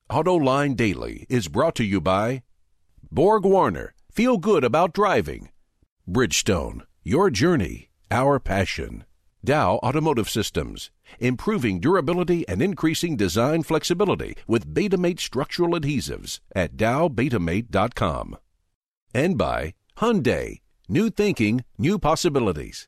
AutoLine Daily is brought to you by Borg Warner. Feel good about driving. Bridgestone. Your journey, our passion. Dow Automotive Systems. Improving durability and increasing design flexibility with Betamate structural adhesives at dowbetamate.com. And by Hyundai. New thinking, new possibilities.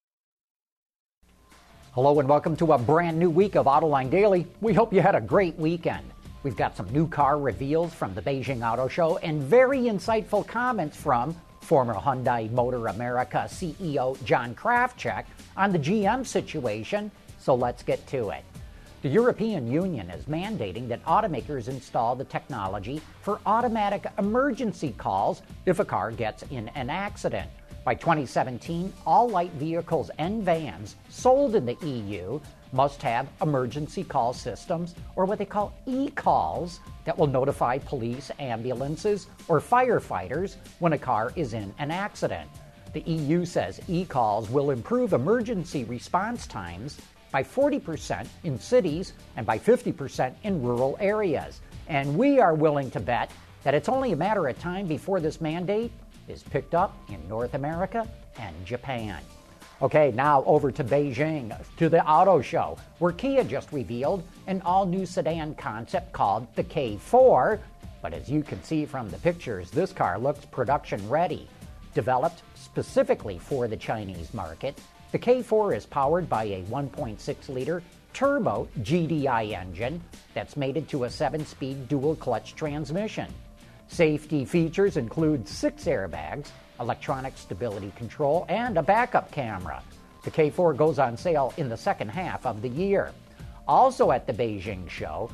Hello and welcome to a brand new week of AutoLine Daily. We hope you had a great weekend. We've got some new car reveals from the Beijing Auto Show and very insightful comments from former Hyundai Motor America CEO John Krafcik on the GM situation, so let's get to it. The European Union is mandating that automakers install the technology for automatic emergency calls if a car gets in an accident. By 2017, all light vehicles and vans sold in the EU must have emergency call systems, or what they call e-calls, that will notify police, ambulances, or firefighters when a car is in an accident. The EU says e-calls will improve emergency response times by 40% in cities and by 50% in rural areas. And we are willing to bet that it's only a matter of time before this mandate is picked up in North America and Japan. Okay, now over to Beijing, to the auto show, where Kia just revealed an all-new sedan concept called the K4. But as you can see from the pictures, this car looks production ready. Developed specifically for the Chinese market, the K4 is powered by a 1.6-liter turbo GDI engine that's mated to a 7-speed dual-clutch transmission. Safety features include 6 airbags, electronic stability control, and a backup camera. The K4 goes on sale in the second half of the year. Also at the Beijing show,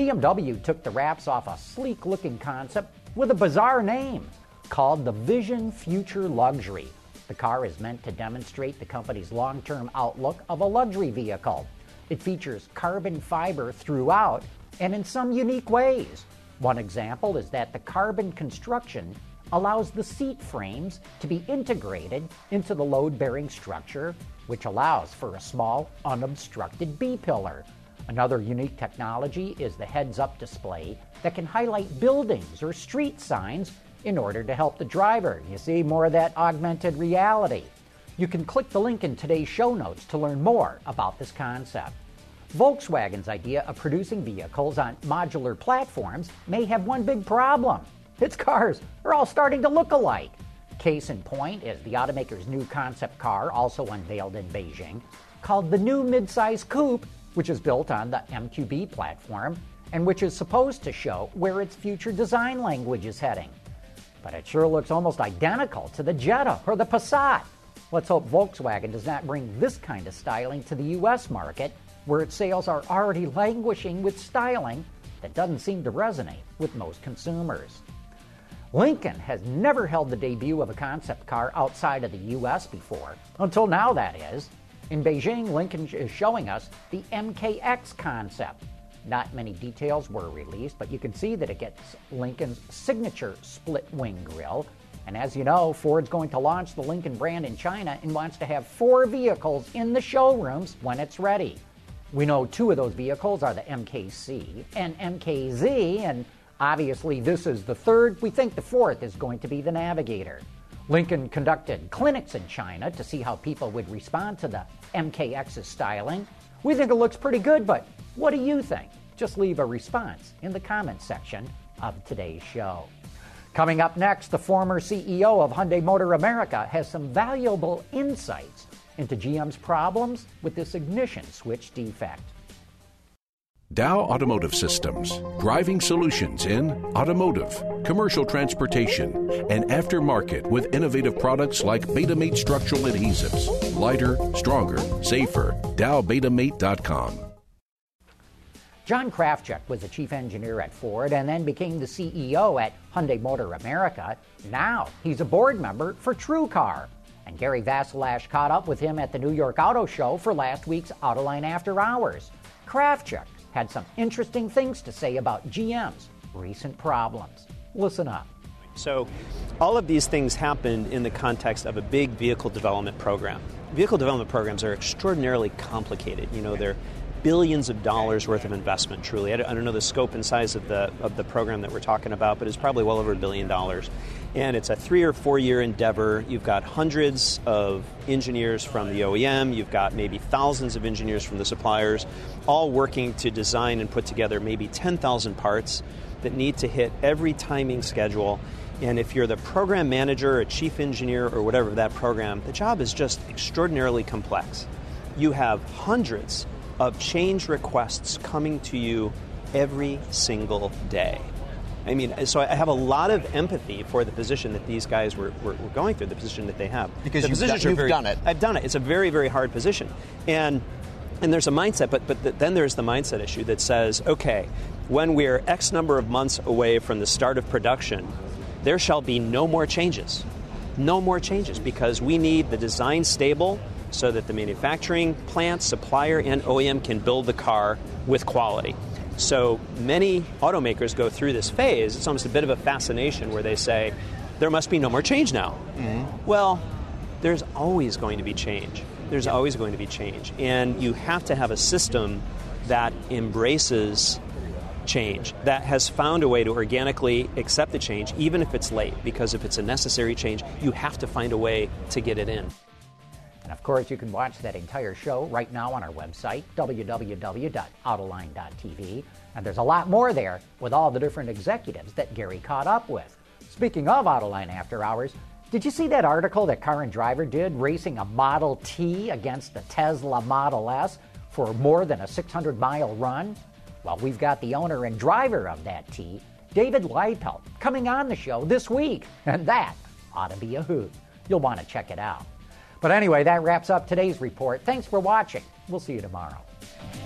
BMW took the wraps off a sleek-looking concept with a bizarre name called the Vision Future Luxury. The car is meant to demonstrate the company's long-term outlook of a luxury vehicle. It features carbon fiber throughout and in some unique ways. One example is that the carbon construction allows the seat frames to be integrated into the load-bearing structure, which allows for a small, unobstructed B-pillar. Another unique technology is the heads-up display that can highlight buildings or street signs in order to help the driver. You see, more of that augmented reality. You can click the link in today's show notes to learn more about this concept. Volkswagen's idea of producing vehicles on modular platforms may have one big problem. Its cars are all starting to look alike. Case in point is the automaker's new concept car, also unveiled in Beijing, called the new midsize coupe, which is built on the MQB platform and which is supposed to show where its future design language is heading. But it sure looks almost identical to the Jetta or the Passat. Let's hope Volkswagen does not bring this kind of styling to the U.S. market, where its sales are already languishing with styling that doesn't seem to resonate with most consumers. Lincoln has never held the debut of a concept car outside of the U.S. before, until now that is. In Beijing, Lincoln is showing us the MKX concept. Not many details were released, but you can see that it gets Lincoln's signature split-wing grille. And as you know, Ford's going to launch the Lincoln brand in China and wants to have 4 vehicles in the showrooms when it's ready. We know 2 of those vehicles are the MKC and MKZ, and obviously this is the 3rd. We think the 4th is going to be the Navigator. Lincoln conducted clinics in China to see how people would respond to the MKX's styling. We think it looks pretty good, but what do you think? Just leave a response in the comments section of today's show. Coming up next, the former CEO of Hyundai Motor America has some valuable insights into GM's problems with this ignition switch defect. Dow Automotive Systems, driving solutions in automotive, commercial transportation, and aftermarket with innovative products like Betamate structural adhesives. Lighter, stronger, safer. dowbetamate.com. John Krafcik was the chief engineer at Ford and then became the CEO at Hyundai Motor America. Now he's a board member for TrueCar. And Gary Vasilash caught up with him at the New York Auto Show for last week's Autoline After Hours. Krafcik had some interesting things to say about GM's recent problems. Listen up. So all of these things happen in the context of a big vehicle development program. Vehicle development programs are extraordinarily complicated. You know, they're billions of dollars worth of investment, truly. I don't know the scope and size of the program that we're talking about, but it's probably well over $1 billion. And it's a 3 or 4 year endeavor. You've got hundreds of engineers from the OEM. You've got maybe thousands of engineers from the suppliers, all working to design and put together maybe 10,000 parts that need to hit every timing schedule. And if you're the program manager, a chief engineer, or whatever of that program, the job is just extraordinarily complex. You have hundreds of change requests coming to you every single day. I mean, so I have a lot of empathy for the position that these guys were going through, the position that they have. Because you've done it. I've done it. It's a very, very hard position. And there's a mindset, but then there's the mindset issue that says, okay, when we're X number of months away from the start of production, there shall be no more changes. No more changes, because we need the design stable so that the manufacturing plant, supplier, and OEM can build the car with quality. So many automakers go through this phase. It's almost a bit of a fascination where they say, there must be no more change now. Mm-hmm. Well, there's always going to be change. There's always going to be change. And you have to have a system that embraces change, that has found a way to organically accept the change, even if it's late, because if it's a necessary change, you have to find a way to get it in. And of course, you can watch that entire show right now on our website, www.autoline.tv. And there's a lot more there with all the different executives that Gary caught up with. Speaking of Autoline After Hours, did you see that article that Car and Driver did racing a Model T against the Tesla Model S for more than a 600-mile run? Well, we've got the owner and driver of that T, David Leipelt, coming on the show this week. And that ought to be a hoot. You'll want to check it out. But anyway, that wraps up today's report. Thanks for watching. We'll see you tomorrow.